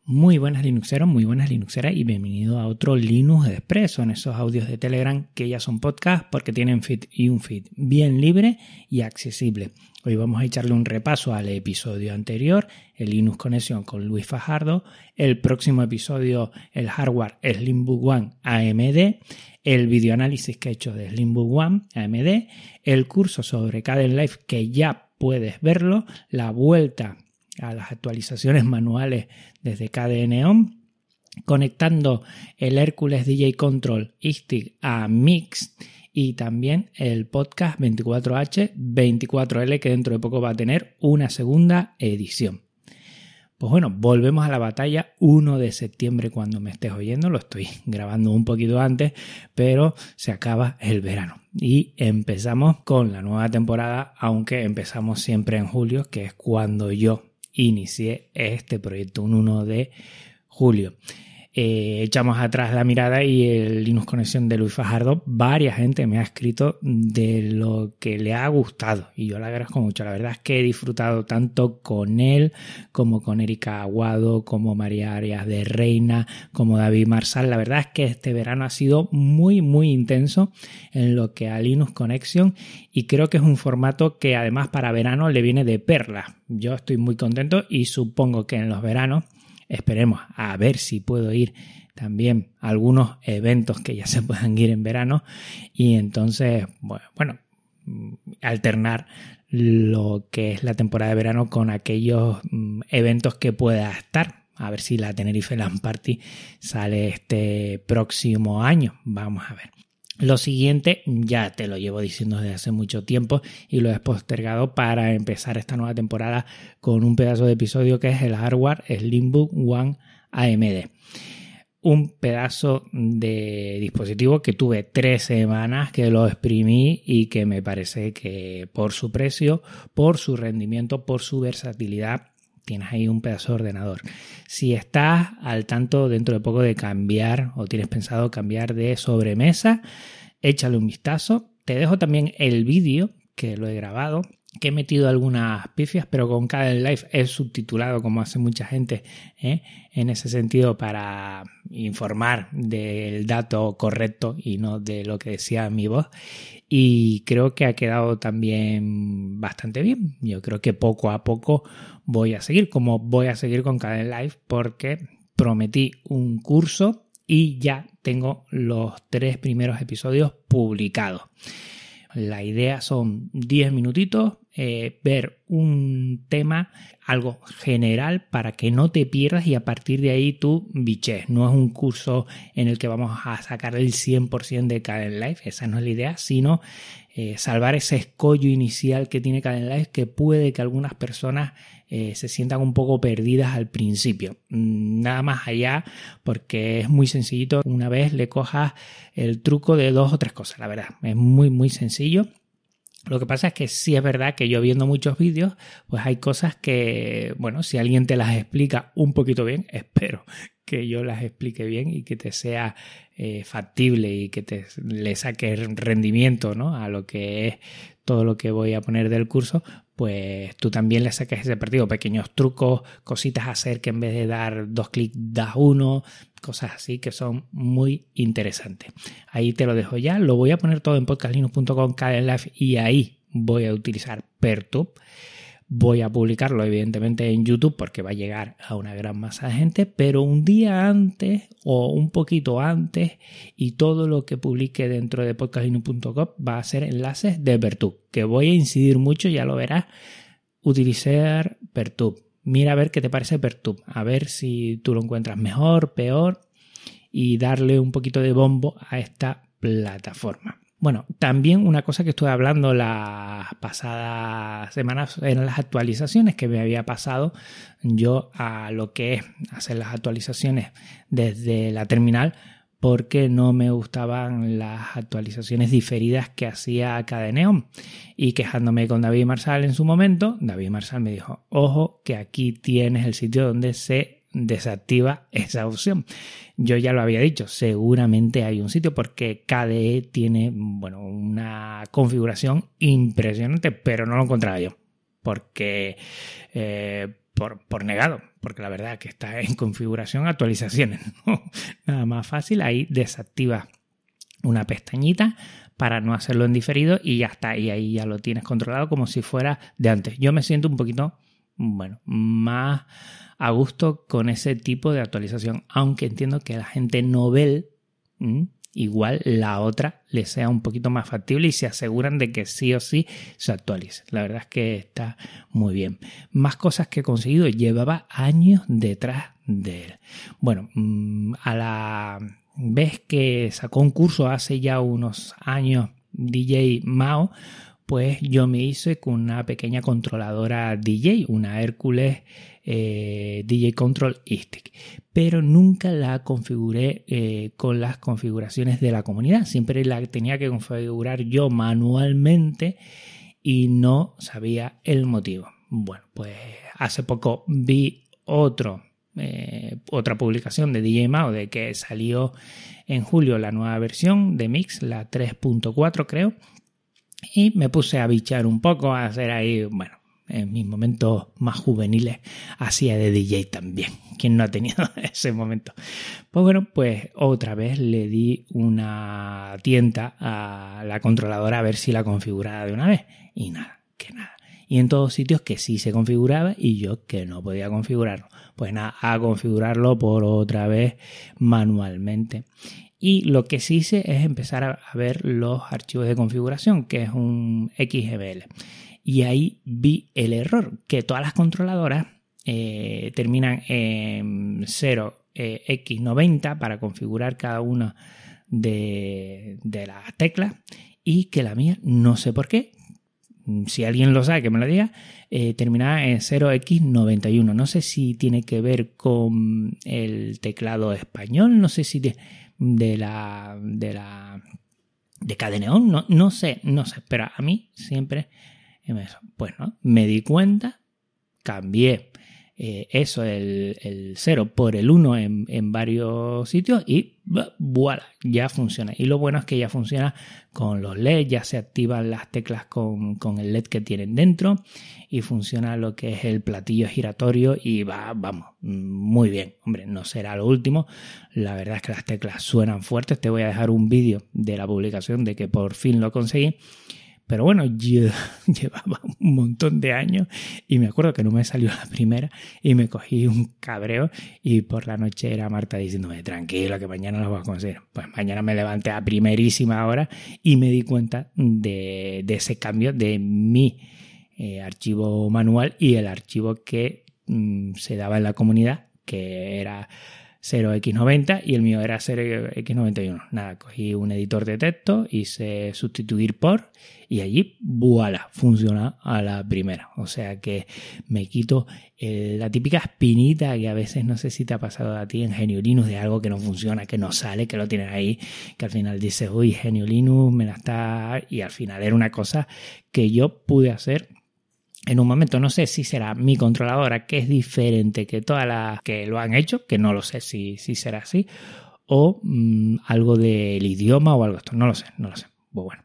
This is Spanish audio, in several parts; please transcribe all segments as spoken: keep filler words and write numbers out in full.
Muy buenas Linuxeros, muy buenas Linuxeras y bienvenido a otro Linux Expresso en esos audios de Telegram que ya son podcast porque tienen feed y un feed bien libre y accesible. Hoy vamos a echarle un repaso al episodio anterior, el Linux Conexión con Luis Fajardo, el próximo episodio, el hardware Slimbook One A M D, el videoanálisis que he hecho de Slimbook One A M D, el curso sobre Kdenlive que ya puedes verlo, la vuelta a las actualizaciones manuales desde K D N On, conectando el Hércules D J Control iStick a Mix y también el podcast veinticuatro H veinticuatro L que dentro de poco va a tener una segunda edición. Pues bueno, volvemos a la batalla uno de septiembre cuando me estés oyendo, lo estoy grabando un poquito antes, pero se acaba el verano y empezamos con la nueva temporada, aunque empezamos siempre en julio, que es cuando yo inicié este proyecto, un uno de julio. Eh, echamos atrás la mirada y el Linux Conexión de Luis Fajardo, varias gente me ha escrito de lo que le ha gustado y yo le agradezco mucho. La verdad es que he disfrutado tanto con él como con Erika Aguado, como María Arias de Reina, como David Marsal. La verdad es que este verano ha sido muy muy intenso en lo que a Linux Connection y creo que es un formato que además para verano le viene de perla. Yo estoy muy contento y supongo que en los veranos esperemos a ver si puedo ir también a algunos eventos que ya se puedan ir en verano y entonces, bueno, bueno, alternar lo que es la temporada de verano con aquellos eventos que pueda estar. A ver si la Tenerife LAN Party sale este próximo año. Vamos a ver. Lo siguiente ya te lo llevo diciendo desde hace mucho tiempo y lo he postergado para empezar esta nueva temporada con un pedazo de episodio que es el hardware Slimbook One A M D. Un pedazo de dispositivo que tuve tres semanas, que lo exprimí y que me parece que por su precio, por su rendimiento, por su versatilidad, tienes ahí un pedazo de ordenador. Si estás al tanto dentro de poco de cambiar o tienes pensado cambiar de sobremesa, échale un vistazo. Te dejo también el vídeo que lo he grabado, que he metido algunas pifias, pero con Kdenlive he subtitulado como hace mucha gente, ¿eh? En ese sentido para informar del dato correcto y no de lo que decía mi voz. Y creo que ha quedado también bastante bien. Yo creo que poco a poco voy a seguir, como voy a seguir con Kdenlive porque prometí un curso y ya tengo los tres primeros episodios publicados. La idea son diez minutitos, eh, ver un tema, algo general para que no te pierdas y a partir de ahí tú biches. No es un curso en el que vamos a sacar el cien por ciento de Kdenlive, esa no es la idea, sino eh, salvar ese escollo inicial que tiene Kdenlive que puede que algunas personas eh, se sientan un poco perdidas al principio. Nada más allá porque es muy sencillito. Una vez le cojas el truco de dos o tres cosas, la verdad. Es muy muy sencillo. Lo que pasa es que sí es verdad que yo viendo muchos vídeos, pues hay cosas que, bueno, si alguien te las explica un poquito bien, espero que yo las explique bien y que te sea eh, factible y que te le saque rendimiento, ¿no? A lo que es todo lo que voy a poner del curso, pues tú también le saques ese partido, pequeños trucos, cositas a hacer que en vez de dar dos clics das uno, cosas así que son muy interesantes. Ahí te lo dejo ya, lo voy a poner todo en podcast linux punto com, Kdenlive y ahí voy a utilizar Pertube. Voy a publicarlo evidentemente en YouTube porque va a llegar a una gran masa de gente, pero un día antes o un poquito antes y todo lo que publique dentro de podcast linux punto com va a ser enlaces de Pertube, que voy a incidir mucho, ya lo verás, utilizar Pertube. Mira a ver qué te parece Pertube, a ver si tú lo encuentras mejor, peor y darle un poquito de bombo a esta plataforma. Bueno, también una cosa que estuve hablando las pasadas semanas eran las actualizaciones que me había pasado yo a lo que es hacer las actualizaciones desde la terminal porque no me gustaban las actualizaciones diferidas que hacía K D N On y quejándome con David Marsal en su momento, David Marsal me dijo, ojo que aquí tienes el sitio donde se desactiva esa opción. Yo ya lo había dicho, seguramente hay un sitio porque K D E tiene, bueno, una configuración impresionante, pero no lo encontraba yo porque eh, por, por negado, porque la verdad es que está en configuración actualizaciones, ¿no? Nada más fácil, ahí desactivas una pestañita para no hacerlo en diferido y ya está, y ahí ya lo tienes controlado como si fuera de antes. Yo me siento un poquito, bueno, más a gusto con ese tipo de actualización, aunque entiendo que la gente novel, ¿m? igual la otra le sea un poquito más factible y se aseguran de que sí o sí se actualice. La verdad es que está muy bien. Más cosas que he conseguido, llevaba años detrás de él. Bueno, a la vez que sacó un curso hace ya unos años D J Mao, pues yo me hice con una pequeña controladora D J, una Hércules eh, D J Control Stick, pero nunca la configuré eh, con las configuraciones de la comunidad. Siempre la tenía que configurar yo manualmente y no sabía el motivo. Bueno, pues hace poco vi otro, eh, otra publicación de D J Mao de que salió en julio la nueva versión de Mix, la tres punto cuatro creo, y me puse a bichar un poco, a hacer ahí, bueno, en mis momentos más juveniles hacía de D J también. ¿Quién no ha tenido ese momento? Pues bueno, pues otra vez le di una tienta a la controladora a ver si la configuraba de una vez. Y nada, que nada. Y en todos sitios que sí se configuraba y yo que no podía configurarlo. Pues nada, a configurarlo por otra vez manualmente. Y lo que sí hice es empezar a ver los archivos de configuración, que es un X M L. Y ahí vi el error, que todas las controladoras eh, terminan en cero equis noventa para configurar cada una de, de las teclas y que la mía, no sé por qué, si alguien lo sabe que me lo diga, eh, terminaba en cero equis noventa y uno. No sé si tiene que ver con el teclado español, no sé si de, de la de la de Cadeneon, no, no sé, no sé, pero a mí siempre pues no, me di cuenta, cambié eh, eso, el, el cero por el uno en, en varios sitios y voilà, ya funciona. Y lo bueno es que ya funciona con los L E D, ya se activan las teclas con, con el L E D que tienen dentro y funciona lo que es el platillo giratorio y va, vamos, muy bien. Hombre, no será lo último, la verdad es que las teclas suenan fuertes. Te voy a dejar un vídeo de la publicación de que por fin lo conseguí. Pero bueno, yo llevaba un montón de años y me acuerdo que no me salió la primera y me cogí un cabreo y por la noche era Marta diciéndome, tranquilo que mañana lo vas a conseguir. Pues mañana me levanté a primerísima hora y me di cuenta de, de ese cambio de mi eh, archivo manual y el archivo que mm, se daba en la comunidad, que era cero equis noventa y el mío era cero equis noventa y uno. Nada, cogí un editor de texto, hice sustituir por y allí, voilà, funciona a la primera. O sea que me quito eh, la típica espinita que a veces no sé si te ha pasado a ti en Genio Linux de algo que no funciona, que no sale, que lo tienes ahí, que al final dices, uy, Genio Linux me la está... Y al final era una cosa que yo pude hacer en un momento. No sé si será mi controladora, que es diferente que todas las que lo han hecho, que no lo sé si, si será así, o mmm, algo del idioma o algo de esto, no lo sé, no lo sé. Pues bueno,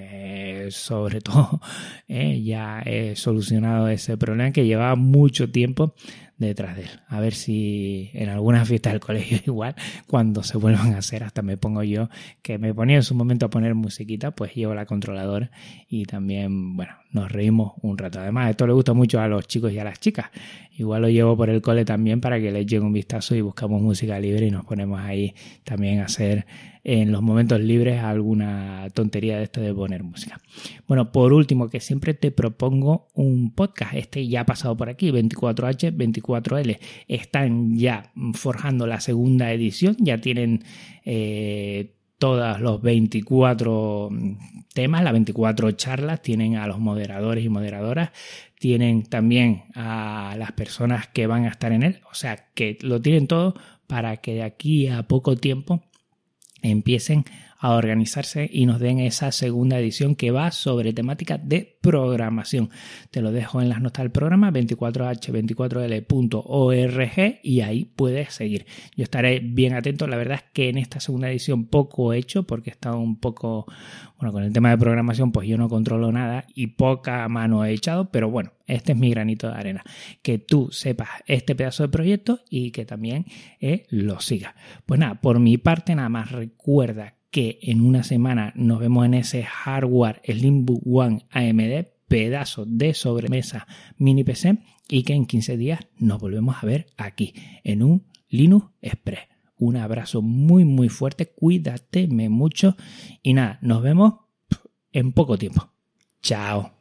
pues sobre todo eh, ya he solucionado ese problema que llevaba mucho tiempo detrás de él. A ver si en algunas fiestas del colegio igual, cuando se vuelvan a hacer, hasta me pongo yo, que me ponía en su momento a poner musiquita, pues llevo la controladora y también, bueno, nos reímos un rato. Además, esto le gusta mucho a los chicos y a las chicas. Igual lo llevo por el cole también para que les llegue un vistazo y buscamos música libre y nos ponemos ahí también a hacer en los momentos libres alguna tontería de esto de poner música. Bueno, por último, que siempre te propongo un podcast. Este ya ha pasado por aquí, veinticuatro hache, veinticuatro ele. Están ya forjando la segunda edición, ya tienen eh, todos los veinticuatro temas, las veinticuatro charlas, tienen a los moderadores y moderadoras, tienen también a las personas que van a estar en él, o sea que lo tienen todo para que de aquí a poco tiempo empiecen a organizarse y nos den esa segunda edición que va sobre temática de programación. Te lo dejo en las notas del programa veinticuatro hache veinticuatro ele punto org y ahí puedes seguir. Yo estaré bien atento. La verdad es que en esta segunda edición poco he hecho porque he estado un poco, bueno, con el tema de programación pues yo no controlo nada y poca mano he echado, pero bueno, este es mi granito de arena. Que tú sepas este pedazo de proyecto y que también eh, lo sigas. Pues nada, por mi parte nada más recuerda que en una semana nos vemos en ese hardware Slimbook One A M D, pedazo de sobremesa mini P C, y que en quince días nos volvemos a ver aquí en un Linux Express. Un abrazo muy muy fuerte, cuídateme mucho y nada, nos vemos en poco tiempo. Chao.